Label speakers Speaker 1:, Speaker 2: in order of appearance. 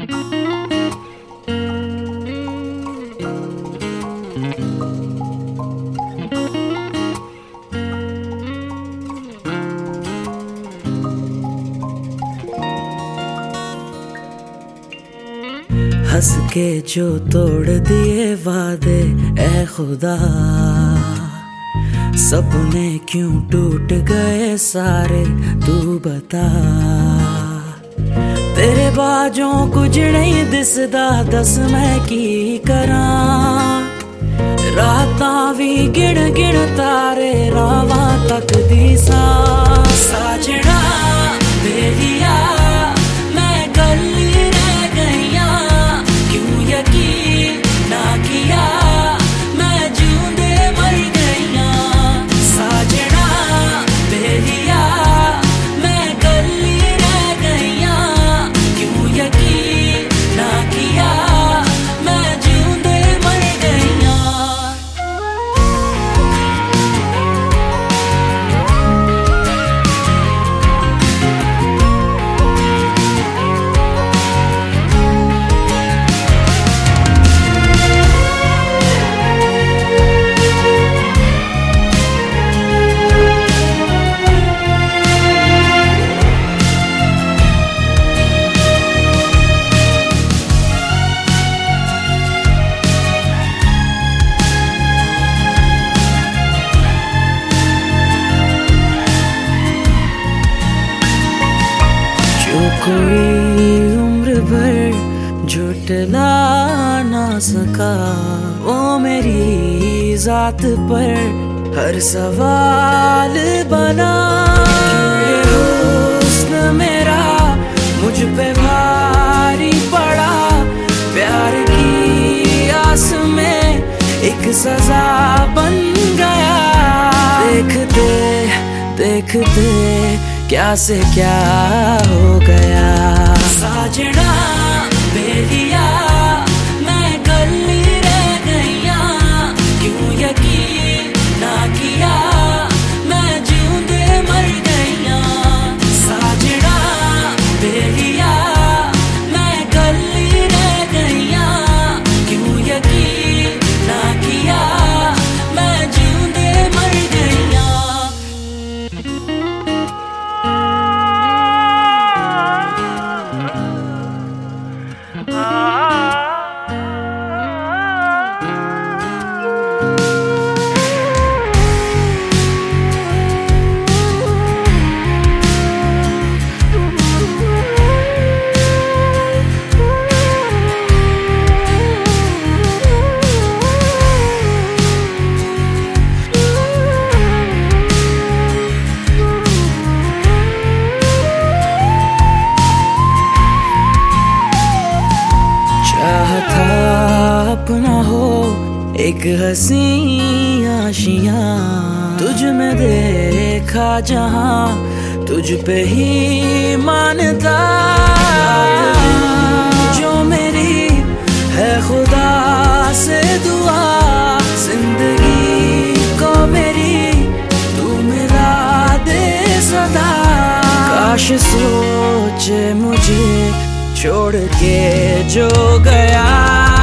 Speaker 1: हंस के जो तोड़ दिए वादे ऐ खुदा, सपने क्यों टूट गए सारे तू बता। तेरे बाजों कुछ नहीं दिसदा, दस मैं की करा। रातां भी गिण गिण तारे रावां तक दी सा। साजना बेलिया मैं गली रह गईया, क्यों यकीन ना किया मैं जूंदे मर गईया। साजना बेलिया मैं गली रह गईया, क्यों यकीन ना किया मैं जूंदे मर गईया। कोई उम्र भर झुठला ना सका, वो मेरी जात पर हर सवाल बना। ये हुस्न मेरा मुझ पे भारी पड़ा, प्यार की आस में एक सजा बन गया। देखते देखते क्या से क्या हो गया। साजना बेलिया मैं गली रह गईया, क्यों यकीन ना किया मैं जूंदे मर गईया। साजना बेलिया मैं गली रह गईया, क्यों यकीन ना किया मैं जूंदे मर गईया। अपना हो एक हंसी आशियां, तुझ में देखा जहां तुझ पे ही मानता। जो मेरी है खुदा से दुआ, जिंदगी को मेरी तू मिला दे सदा। काश सोचे मुझे छोड़ के जो गया।